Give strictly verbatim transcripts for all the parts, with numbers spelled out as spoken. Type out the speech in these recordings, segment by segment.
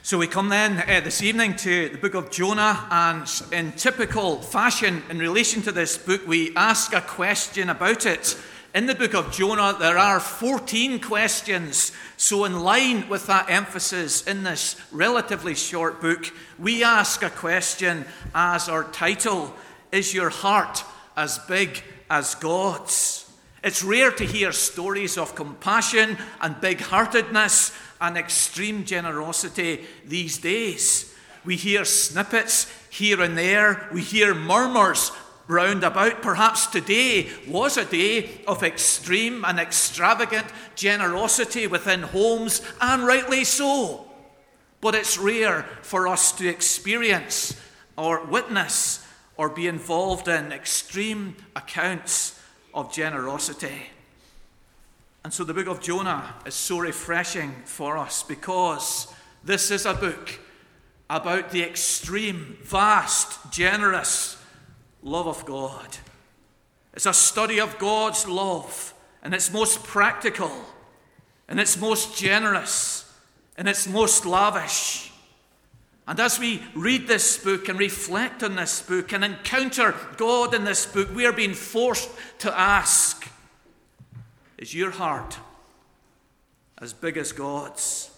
So we come then uh, this evening to the book of Jonah, and in typical fashion in relation to this book, we ask a question about it. In the book of Jonah, there are fourteen questions. So in line with that emphasis in this relatively short book, we ask a question as our title: Is your heart as big as God's? It's rare to hear stories of compassion and big-heartedness and extreme generosity these days. We hear snippets here and there. We hear murmurs round about. Perhaps today was a day of extreme and extravagant generosity within homes, and rightly so. But it's rare for us to experience or witness or be involved in extreme accounts of generosity. And so the book of Jonah is so refreshing for us, because this is a book about the extreme, vast, generous love of God. It's a study of God's love in its most practical, in its most generous, in its most lavish. And as we read this book and reflect on this book and encounter God in this book, we are being forced to ask, is your heart as big as God's?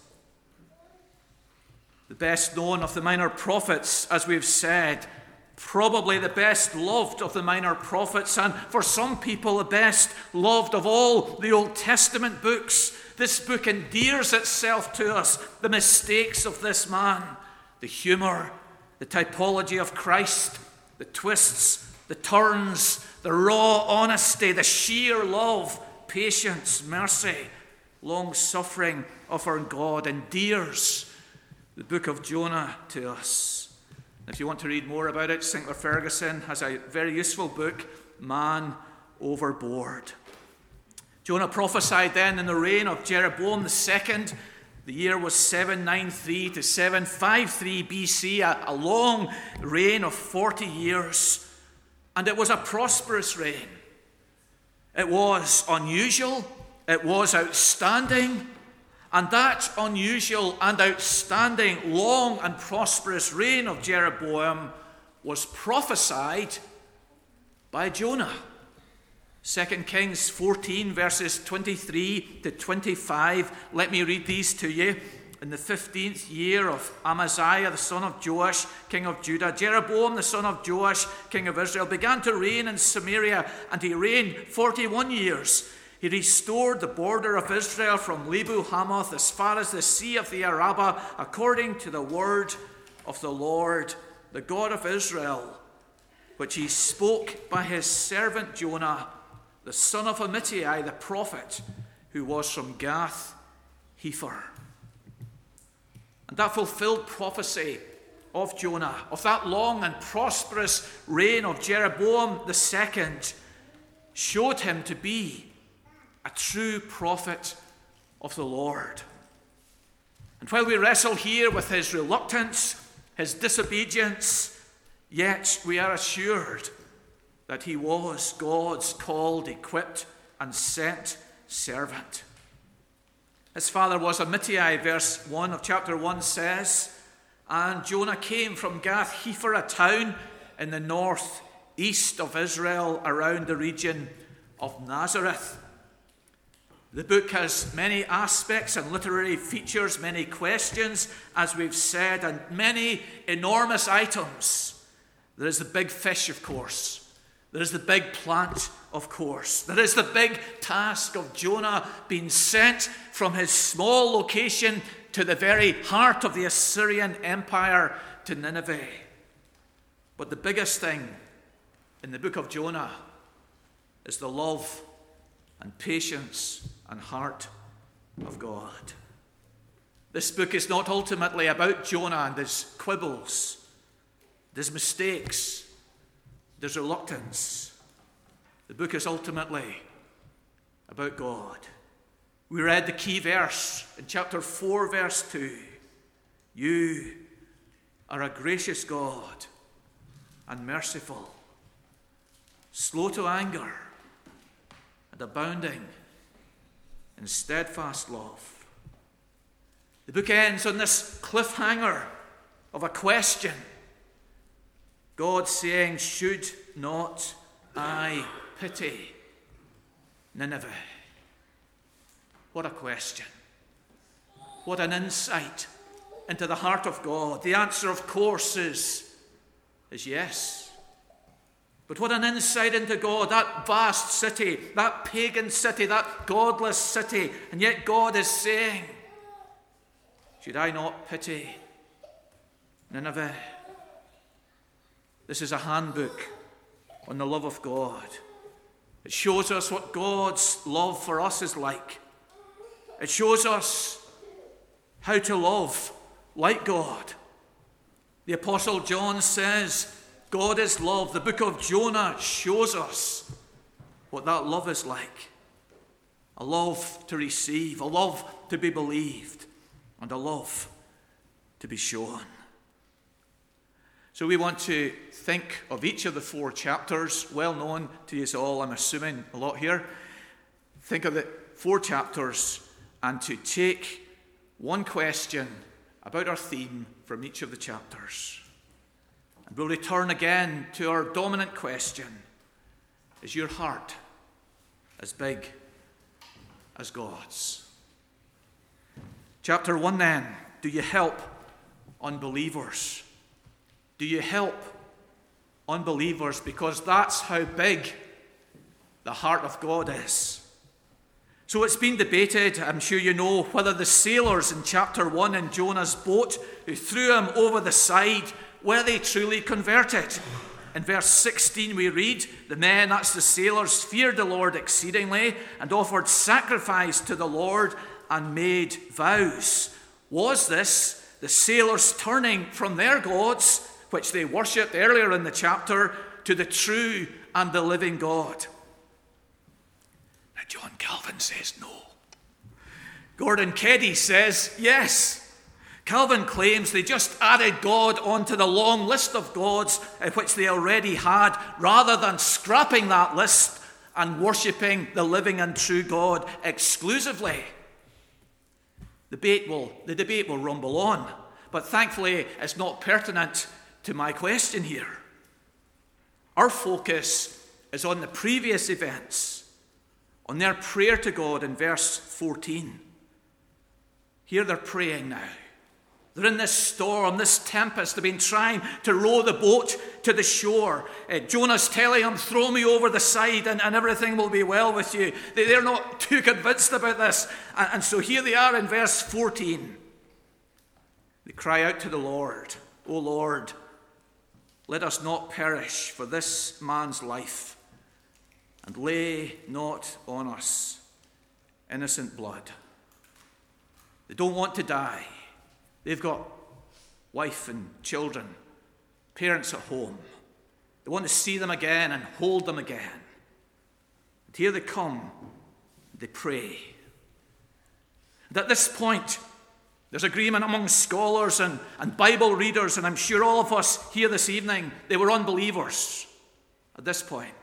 The best known of the minor prophets, as we've said, probably the best loved of the minor prophets, and for some people the best loved of all the Old Testament books. This book endears itself to us, the mistakes of this man, the humor, the typology of Christ, the twists, the turns, the raw honesty, the sheer love, patience, mercy, long-suffering of our God endears the book of Jonah to us. If you want to read more about it, Sinclair Ferguson has a very useful book, Man Overboard. Jonah prophesied then in the reign of Jeroboam the second. The year was seven ninety-three to seven fifty-three B C, a, a long reign of forty years. And it was a prosperous reign. It was unusual, it was outstanding, and that unusual and outstanding long and prosperous reign of Jeroboam was prophesied by Jonah. Second Kings fourteen, verses twenty-three to twenty-five. Let me read these to you. In the fifteenth year of Amaziah, the son of Joash, king of Judah, Jeroboam, the son of Joash, king of Israel, began to reign in Samaria, and he reigned forty-one years. He restored the border of Israel from Lebo Hamath as far as the sea of the Arabah, according to the word of the Lord, the God of Israel, which he spoke by his servant Jonah, the son of Amittai, the prophet, who was from Gath Hepher. And that fulfilled prophecy of Jonah, of that long and prosperous reign of Jeroboam the second, showed him to be a true prophet of the Lord. And while we wrestle here with his reluctance, his disobedience, yet we are assured that he was God's called, equipped, and sent servant. His father was Amittai, verse one of chapter one says, and Jonah came from Gath Hepher, a town in the north east of Israel, around the region of Nazareth. The book has many aspects and literary features, many questions, as we've said, and many enormous items. There is the big fish, of course. There is the big plant, of course. There is the big task of Jonah being sent from his small location to the very heart of the Assyrian Empire, to Nineveh. But the biggest thing in the book of Jonah is the love and patience and heart of God. This book is not ultimately about Jonah and his quibbles, his mistakes, his reluctance. The book is ultimately about God. We read the key verse in chapter four, verse two. You are a gracious God and merciful, slow to anger, and abounding in steadfast love. The book ends on this cliffhanger of a question. God saying, should not I pity Nineveh? What a question. What an insight into the heart of God. The answer, of course, is, is yes. But what an insight into God, that vast city, that pagan city, that godless city. And yet God is saying, should I not pity Nineveh? This is a handbook on the love of God. It shows us what God's love for us is like. It shows us how to love like God. The Apostle John says, God is love. The book of Jonah shows us what that love is like. A love to receive, a love to be believed, and a love to be shown. So we want to think of each of the four chapters, well known to you all, I'm assuming a lot here. Think of the four chapters and to take one question about our theme from each of the chapters. And we'll return again to our dominant question. Is your heart as big as God's? Chapter one then, do you help unbelievers? Do you help unbelievers? Because that's how big the heart of God is. So it's been debated, I'm sure you know, whether the sailors in chapter one in Jonah's boat who threw him over the side, were they truly converted? In verse sixteen we read, the men, that's the sailors, feared the Lord exceedingly and offered sacrifice to the Lord and made vows. Was this the sailors turning from their gods, which they worshipped earlier in the chapter, to the true and the living God? Now John Calvin says no. Gordon Keddy says yes. Calvin claims they just added God onto the long list of gods which they already had, rather than scrapping that list and worshipping the living and true God exclusively. The debate will, the debate will rumble on, but thankfully it's not pertinent to my question here. Our focus is on the previous events, on their prayer to God in verse fourteen. Here they're praying now. They're in this storm, this tempest. They've been trying to row the boat to the shore. Uh, Jonah's telling them, throw me over the side and, and everything will be well with you. They, they're not too convinced about this. And, and so here they are in verse fourteen. They cry out to the Lord, O Lord, let us not perish for this man's life, and lay not on us innocent blood. They don't want to die. They've got wife and children, parents at home. They want to see them again and hold them again. And here they come, they pray. And at this point, there's agreement among scholars and, and Bible readers, and I'm sure all of us here this evening, they were unbelievers at this point.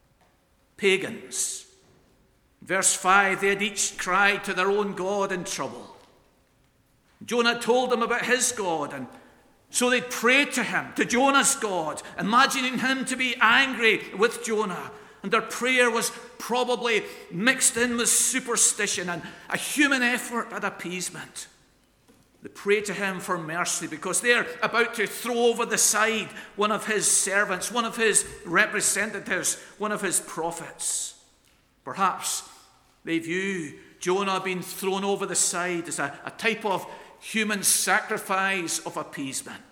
Pagans. Verse five, they had each cried to their own God in trouble. Jonah told them about his God, and so they prayed to him, to Jonah's God, imagining him to be angry with Jonah. And their prayer was probably mixed in with superstition and a human effort at appeasement. They pray to him for mercy because they're about to throw over the side one of his servants, one of his representatives, one of his prophets. Perhaps they view Jonah being thrown over the side as a, a type of human sacrifice of appeasement.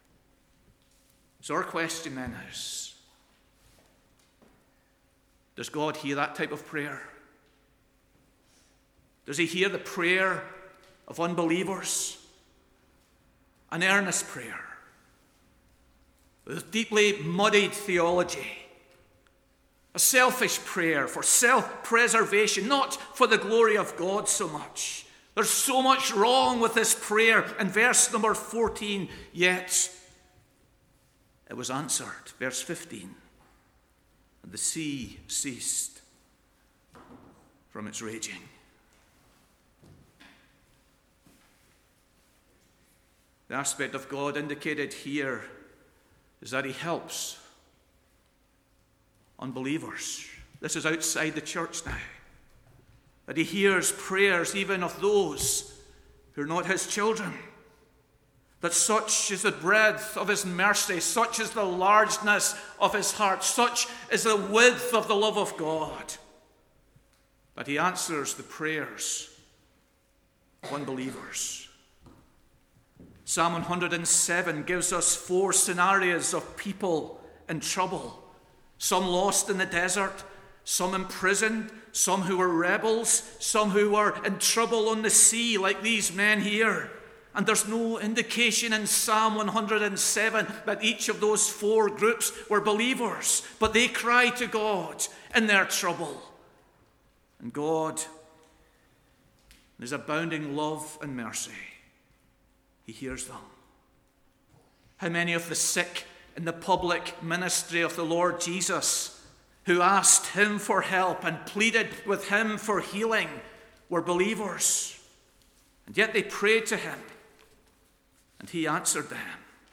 So our question then is, does God hear that type of prayer? Does he hear the prayer of unbelievers? An earnest prayer with deeply muddied theology. A selfish prayer for self-preservation, not for the glory of God so much. There's so much wrong with this prayer in verse number fourteen, yet it was answered. Verse fifteen, and the sea ceased from its raging. The aspect of God indicated here is that he helps unbelievers. This is outside the church now. That he hears prayers even of those who are not his children. That such is the breadth of his mercy, such is the largeness of his heart, such is the width of the love of God, that he answers the prayers of unbelievers. Psalm one hundred seven gives us four scenarios of people in trouble. Some lost in the desert, some imprisoned, some who were rebels, some who were in trouble on the sea like these men here. And there's no indication in Psalm one hundred seven that each of those four groups were believers. But they cry to God in their trouble. And God, in his abounding love and mercy, he hears them. How many of the sick in the public ministry of the Lord Jesus, who asked him for help and pleaded with him for healing, were believers? And yet they prayed to him, and he answered them.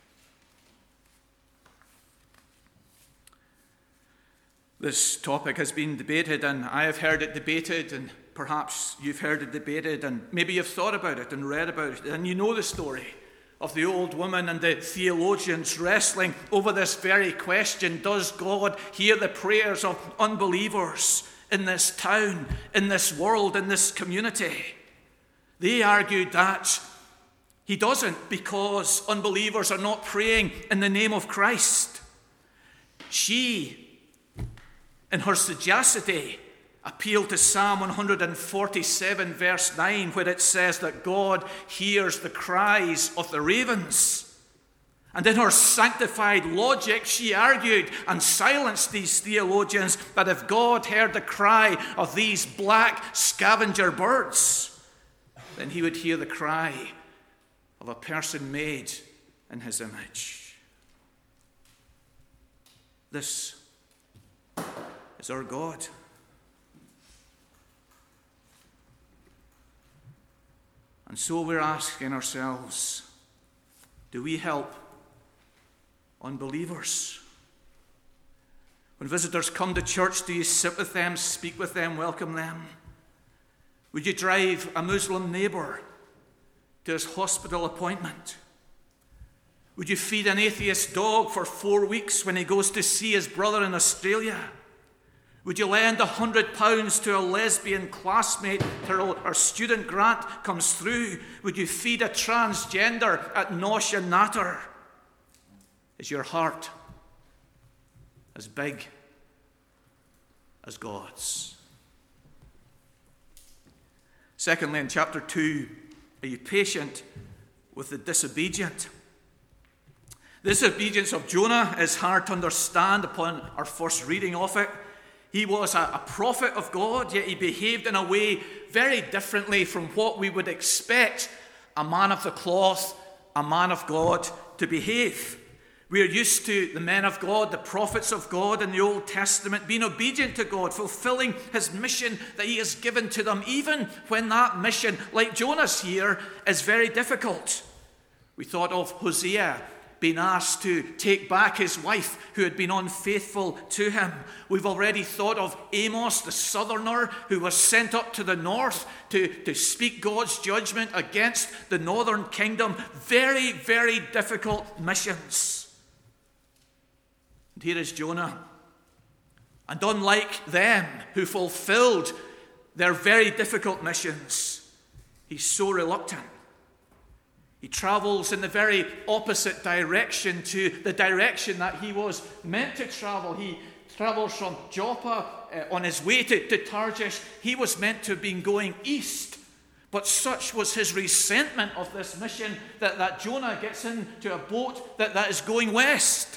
This topic has been debated, and I have heard it debated, and perhaps you've heard it debated, and maybe you've thought about it and read about it, and you know the story of the old woman and the theologians wrestling over this very question: does God hear the prayers of unbelievers in this town, in this world, in this community? They argued that he doesn't, because unbelievers are not praying in the name of Christ. She, in her sagacity, appealed to Psalm one forty-seven, verse nine, where it says that God hears the cries of the ravens. And in her sanctified logic, she argued and silenced these theologians that if God heard the cry of these black scavenger birds, then he would hear the cry of a person made in his image. This is our God. And so we're asking ourselves, do we help unbelievers? When visitors come to church, do you sit with them, speak with them, welcome them? Would you drive a Muslim neighbor to his hospital appointment? Would you feed an atheist dog for four weeks when he goes to see his brother in Australia? Would you lend a hundred pounds to a lesbian classmate till her student grant comes through? Would you feed a transgender at Nosh and Natter? Is your heart as big as God's? Secondly, in chapter two, are you patient with the disobedient? The disobedience of Jonah is hard to understand upon our first reading of it. He was a, a prophet of God, yet he behaved in a way very differently from what we would expect a man of the cloth, a man of God, to behave. We are used to the men of God, the prophets of God in the Old Testament, being obedient to God, fulfilling his mission that he has given to them, even when that mission, like Jonah's here, is very difficult. We thought of Hosea being asked to take back his wife who had been unfaithful to him. We've already thought of Amos, the southerner, who was sent up to the north to, to speak God's judgment against the northern kingdom. Very, very difficult missions. And here is Jonah. And unlike them who fulfilled their very difficult missions, he's so reluctant. He travels in the very opposite direction to the direction that he was meant to travel. He travels from Joppa uh, on his way to, to Tarshish. He was meant to have been going east. But such was his resentment of this mission that, that Jonah gets into a boat that, that is going west.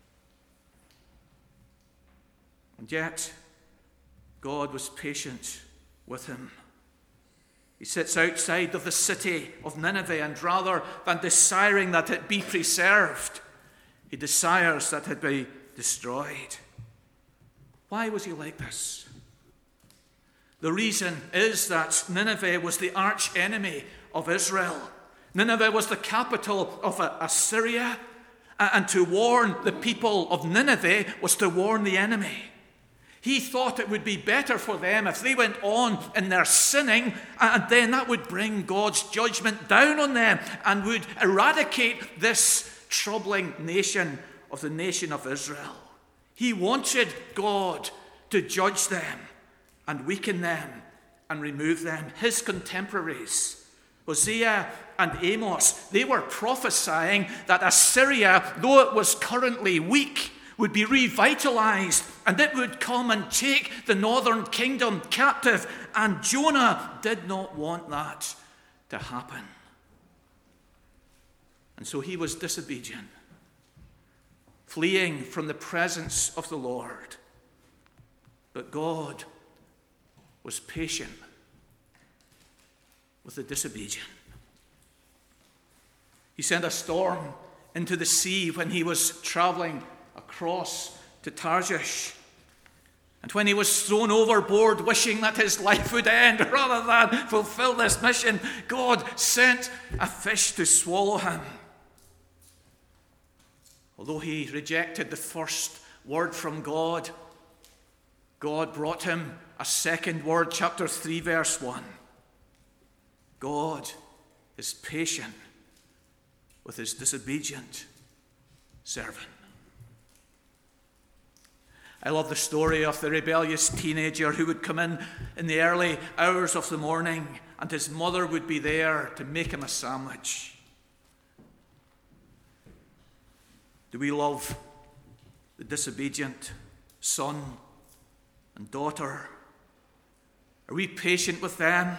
And yet, God was patient with him. He sits outside of the city of Nineveh, and rather than desiring that it be preserved, he desires that it be destroyed. Why was he like this? The reason is that Nineveh was the arch enemy of Israel. Nineveh was the capital of Assyria, and to warn the people of Nineveh was to warn the enemy. He thought it would be better for them if they went on in their sinning, and then that would bring God's judgment down on them and would eradicate this troubling nation of the nation of Israel. He wanted God to judge them and weaken them and remove them. His contemporaries, Hosea and Amos, they were prophesying that Assyria, though it was currently weak, would be revitalized, and it would come and take the northern kingdom captive. And Jonah did not want that to happen. And so he was disobedient, fleeing from the presence of the Lord. But God was patient with the disobedient. He sent a storm into the sea when he was traveling across to Tarshish. And when he was thrown overboard, wishing that his life would end rather than fulfill this mission, God sent a fish to swallow him. Although he rejected the first word from God, God brought him a second word, chapter three, verse one. God is patient with his disobedient servant. I love the story of the rebellious teenager who would come in in the early hours of the morning, and his mother would be there to make him a sandwich. Do we love the disobedient son and daughter? Are we patient with them?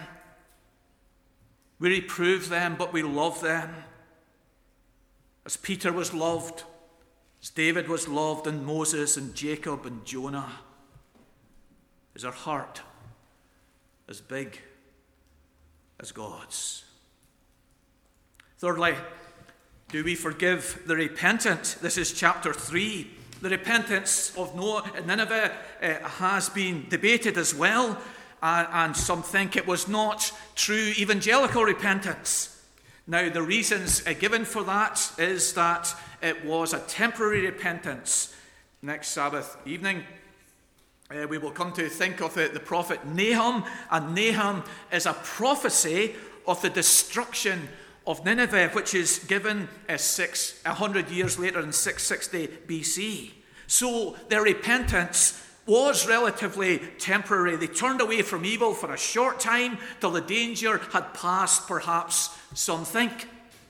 We reprove them, but we love them. As Peter was loved, as David was loved, and Moses and Jacob and Jonah. Is our heart as big as God's? Thirdly, do we forgive the repentant? This is chapter three. The repentance of Nineveh uh, has been debated as well, uh, and some think it was not true evangelical repentance. Now, the reasons uh, given for that is that it was a temporary repentance. Next Sabbath evening, uh, we will come to think of it, the prophet Nahum, and Nahum is a prophecy of the destruction of Nineveh, which is given uh, six, a hundred years later in six sixty B C. So their repentance was relatively temporary. They turned away from evil for a short time till the danger had passed, perhaps some think.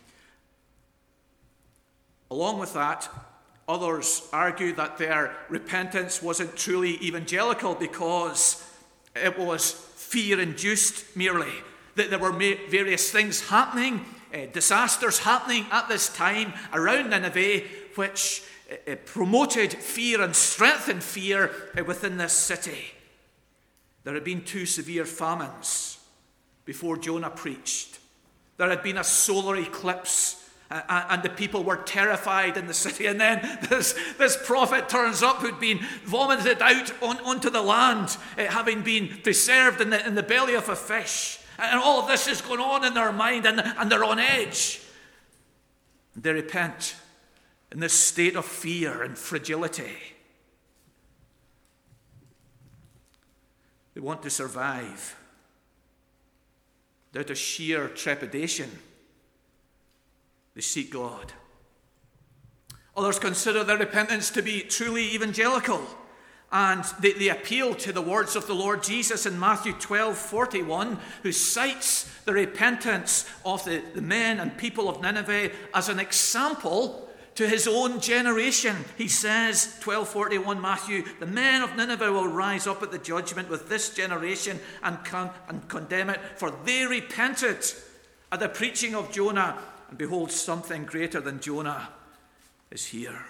Along with that, others argue that their repentance wasn't truly evangelical because it was fear-induced merely. That there were various things happening, uh, disasters happening at this time around Nineveh, which uh, promoted fear and strengthened fear uh, within this city. There had been two severe famines before Jonah preached. There had been a solar eclipse, uh, and the people were terrified in the city. And then this, this prophet turns up who'd been vomited out on, onto the land, uh, having been preserved in the, in the belly of a fish. And all of this is going on in their mind, and, and they're on edge. And they repent in this state of fear and fragility. They want to survive. Out of sheer trepidation, they seek God. Others consider their repentance to be truly evangelical, and they, they appeal to the words of the Lord Jesus in Matthew twelve forty-one, who cites the repentance of the, the men and people of Nineveh as an example to his own generation. He says, twelve forty-one Matthew, the men of Nineveh will rise up at the judgment with this generation and, con- and condemn it, for they repented at the preaching of Jonah, and behold, something greater than Jonah is here.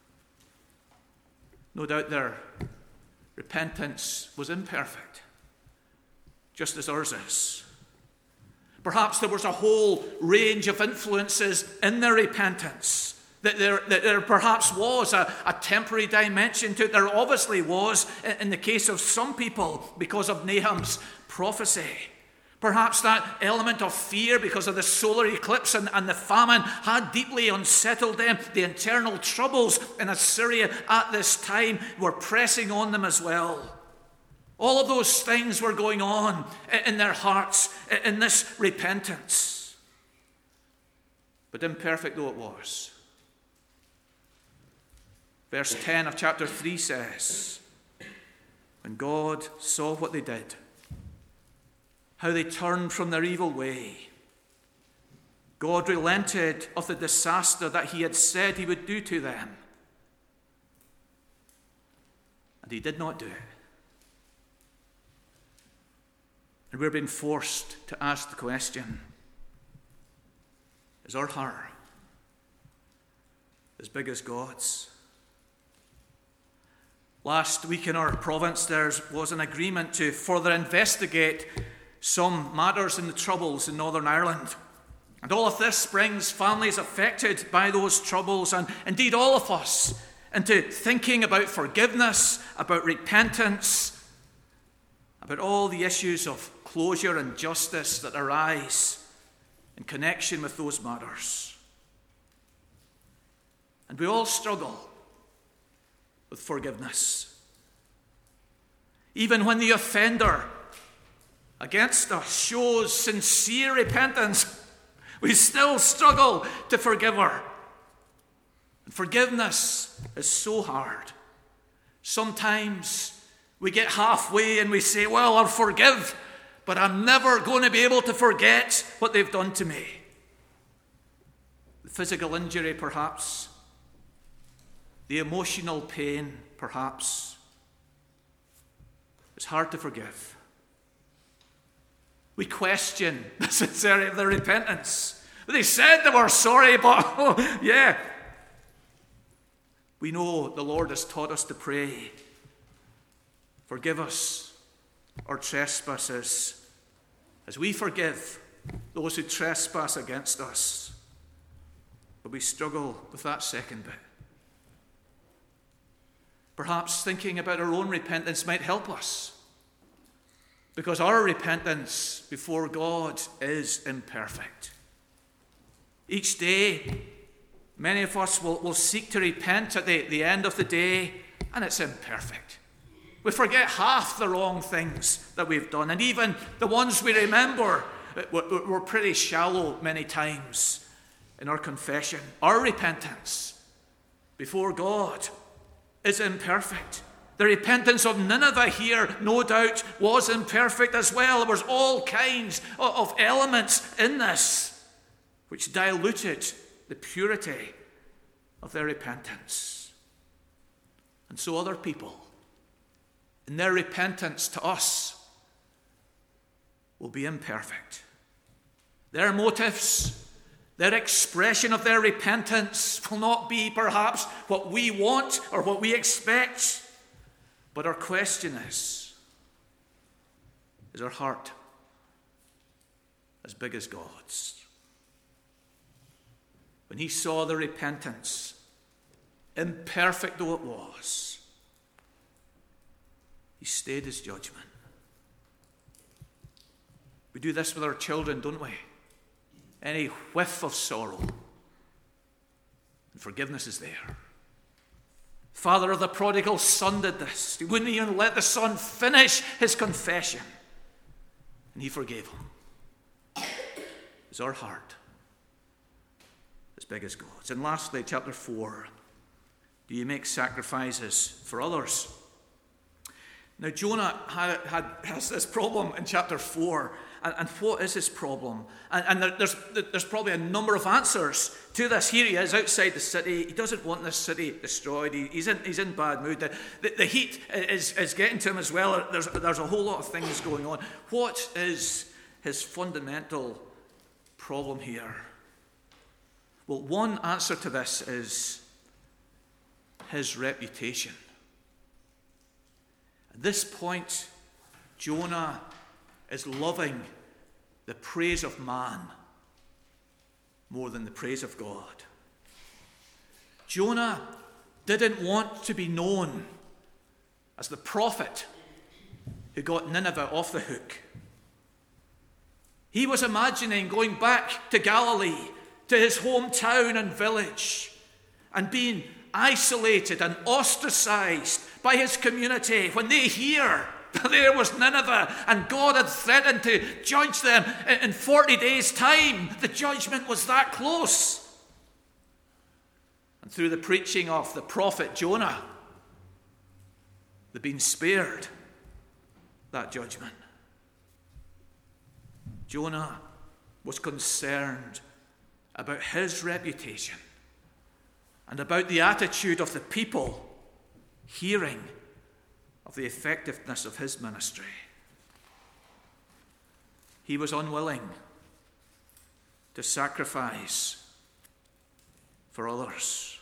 No doubt their repentance was imperfect, just as ours is. Perhaps there was a whole range of influences in their repentance. That there, that there perhaps was a, a temporary dimension to it. There obviously was in the case of some people because of Nahum's prophecy. Perhaps that element of fear because of the solar eclipse and, and the famine had deeply unsettled them. The internal troubles in Assyria at this time were pressing on them as well. All of those things were going on in their hearts in this repentance. But imperfect though it was, verse ten of chapter three says, when God saw what they did, how they turned from their evil way, God relented of the disaster that he had said he would do to them. And he did not do it. And we're being forced to ask the question, is our heart as big as God's? Last week in our province there was an agreement to further investigate some matters in the Troubles in Northern Ireland. And all of this brings families affected by those troubles, and indeed all of us, into thinking about forgiveness, about repentance, about all the issues of closure and justice that arise in connection with those matters. And we all struggle with forgiveness. Even when the offender against us shows sincere repentance, we still struggle to forgive her. And forgiveness is so hard. Sometimes we get halfway and we say, well, I'll forgive, but I'm never going to be able to forget what they've done to me. The physical injury, perhaps. The emotional pain, perhaps. It's hard to forgive. We question the sincerity of their repentance. They said they were sorry, but oh, yeah. We know the Lord has taught us to pray, forgive us our trespasses as we forgive those who trespass against us. But we struggle with that second bit. Perhaps thinking about our own repentance might help us, because our repentance before God is imperfect. Each day, many of us will, will seek to repent at the, the end of the day, and it's imperfect. We forget half the wrong things that we've done, and even the ones we remember, we're pretty shallow many times in our confession. Our repentance before God is imperfect. The repentance of Nineveh here, no doubt, was imperfect as well. There was all kinds of elements in this which diluted the purity of their repentance. And so other people, in their repentance to us, will be imperfect. Their motives, their expression of their repentance will not be perhaps what we want or what we expect. But our question is, is our heart as big as God's? When he saw the repentance, imperfect though it was, he stayed his judgment. We do this with our children, don't we? Any whiff of sorrow, and forgiveness is there. Father of the prodigal son did this. He wouldn't even let the son finish his confession, and he forgave him. Is our heart as big as God's? And lastly, chapter four, do you make sacrifices for others? Now, Jonah had, had, has this problem in chapter four. And, and what is his problem? And, and there, there's, there's probably a number of answers to this. Here he is outside the city. He doesn't want this city destroyed. He, he's, in, he's in bad mood. The, the, the heat is, is getting to him as well. There's, there's a whole lot of things going on. What is his fundamental problem here? Well, one answer to this is his reputation. At this point, Jonah is loving the praise of man more than the praise of God. Jonah didn't want to be known as the prophet who got Nineveh off the hook. He was imagining going back to Galilee, to his hometown and village, and being isolated and ostracized by his community when they hear that there was Nineveh and God had threatened to judge them in forty days' time. The judgment was that close. And through the preaching of the prophet Jonah, they've been spared that judgment. Jonah was concerned about his reputation and about the attitude of the people hearing of the effectiveness of his ministry. He was unwilling to sacrifice for others.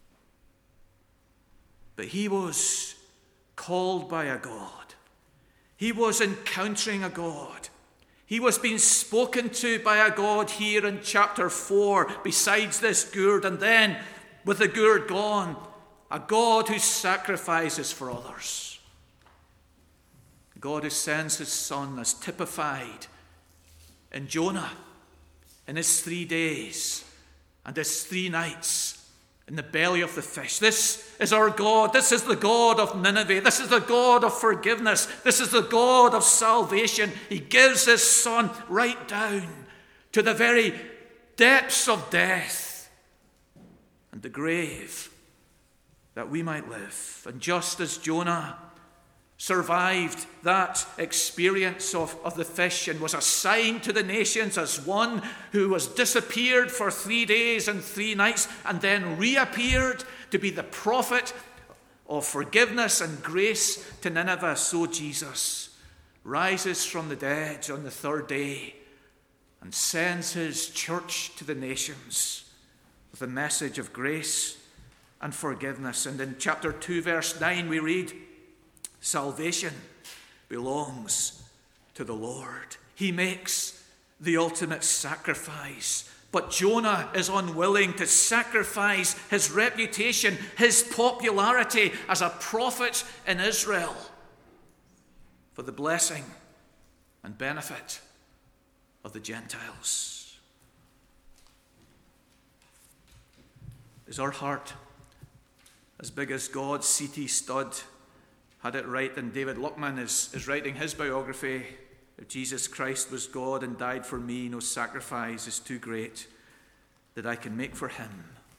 But he was called by a God. He was encountering a God. He was being spoken to by a God here in chapter four, besides this gourd, and then, with the gourd gone, a God who sacrifices for others. God who sends his Son as typified in Jonah, in his three days and his three nights in the belly of the fish. This is our God. This is the God of Nineveh. This is the God of forgiveness. This is the God of salvation. He gives his Son right down to the very depths of death and the grave that we might live. And just as Jonah survived that experience of, of the fish and was assigned to the nations as one who was disappeared for three days and three nights and then reappeared to be the prophet of forgiveness and grace to Nineveh, so Jesus rises from the dead on the third day and sends his church to the nations with a message of grace and forgiveness. And in chapter two, verse nine, we read, salvation belongs to the Lord. He makes the ultimate sacrifice. But Jonah is unwilling to sacrifice his reputation, his popularity as a prophet in Israel for the blessing and benefit of the Gentiles. Is our heart as big as God? C T Studd had it right, and David Luckman is, is writing his biography. If Jesus Christ was God and died for me, no sacrifice is too great that I can make for him.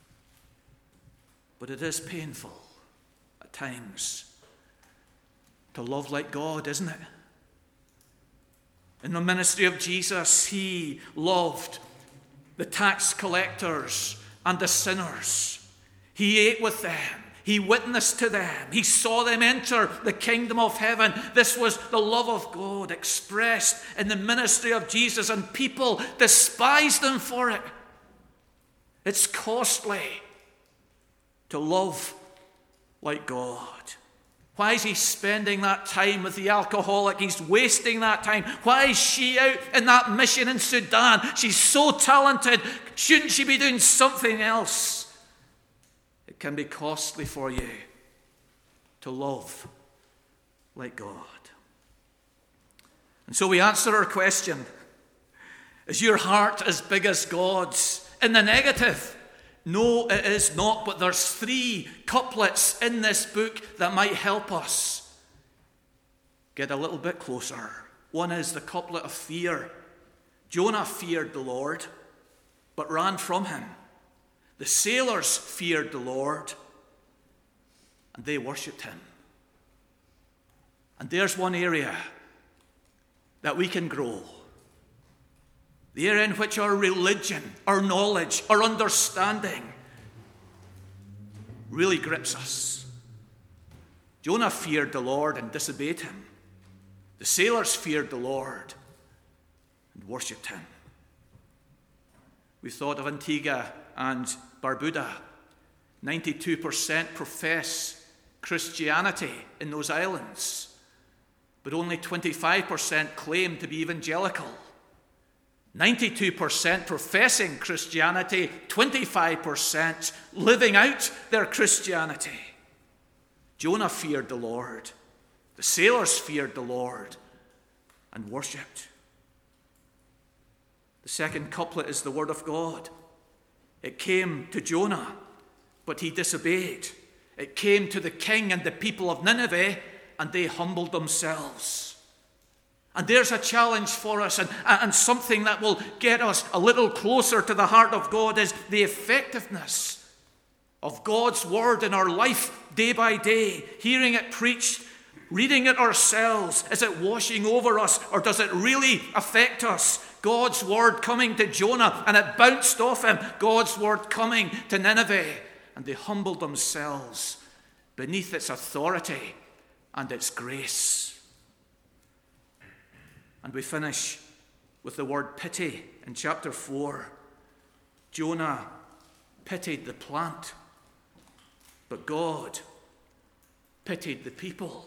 But it is painful at times to love like God, isn't it? In the ministry of Jesus, he loved the tax collectors and the sinners. He ate with them. He witnessed to them. He saw them enter the kingdom of heaven. This was the love of God expressed in the ministry of Jesus, and people despised him for it. It's costly to love like God. Why is he spending that time with the alcoholic? He's wasting that time. Why is she out in that mission in Sudan? She's so talented. Shouldn't she be doing something else? It can be costly for you to love like God. And so we answer our question, is your heart as big as God's? In the negative, no, it is not, but there's three couplets in this book that might help us get a little bit closer. One is the couplet of fear. Jonah feared the Lord, but ran from him. The sailors feared the Lord, and they worshipped him. And there's one area that we can grow. The area in which our religion, our knowledge, our understanding really grips us. Jonah feared the Lord and disobeyed him. The sailors feared the Lord and worshipped him. We thought of Antigua and Barbuda. ninety-two percent profess Christianity in those islands, but only twenty-five percent claim to be evangelical. ninety-two percent professing Christianity, twenty-five percent living out their Christianity. Jonah feared the Lord. The sailors feared the Lord and worshipped. The second couplet is the word of God. It came to Jonah, but he disobeyed. It came to the king and the people of Nineveh, and they humbled themselves. And there's a challenge for us, and, and something that will get us a little closer to the heart of God is the effectiveness of God's word in our life day by day, hearing it preached, reading it ourselves. Is it washing over us, or does it really affect us? God's word coming to Jonah, and it bounced off him. God's word coming to Nineveh, and they humbled themselves beneath its authority and its grace. And we finish with the word pity in chapter four. Jonah pitied the plant, but God pitied the people.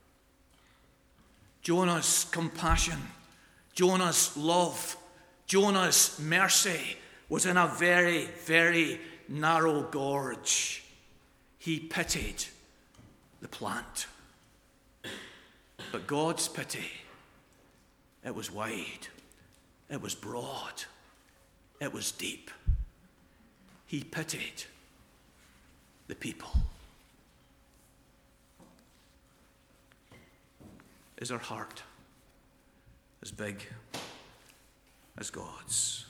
Jonah's compassion, Jonah's love, Jonah's mercy was in a very, very narrow gorge. He pitied the plant. But God's pity, it was wide, it was broad, it was deep. He pitied the people. Is our heart as big as God's?